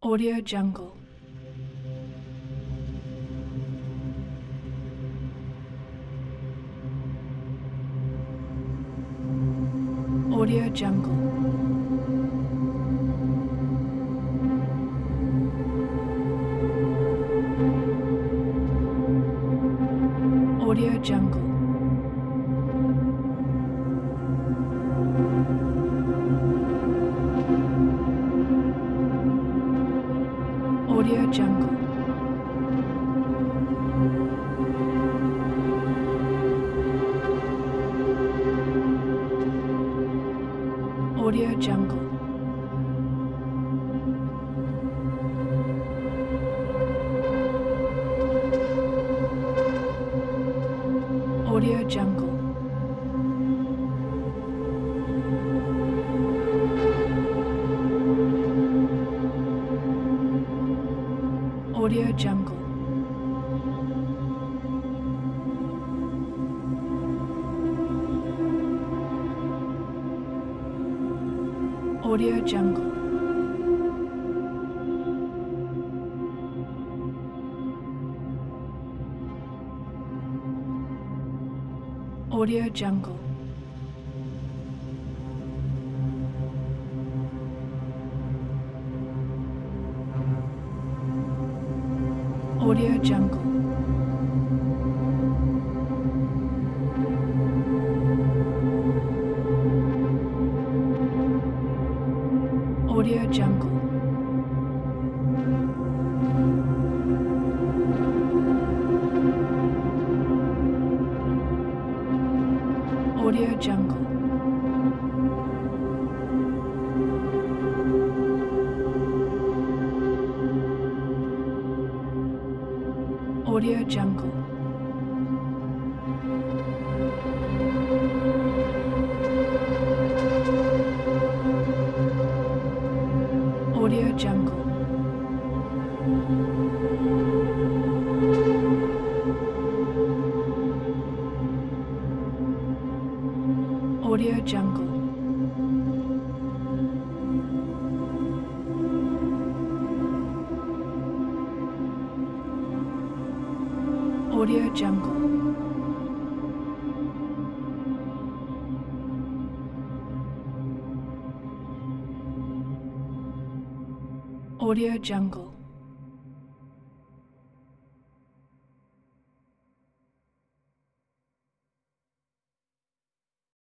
Audio Jungle. Audio Jungle. Audio Jungle. Audio Jungle. Audio Jungle. Audio Jungle. Audio Jungle. Audio Jungle. Audio Jungle. Audio Jungle. Audio Jungle. Audio Jungle. Audio Jungle. Audio Jungle. Audio Jungle. Audio Jungle. Audio Jungle.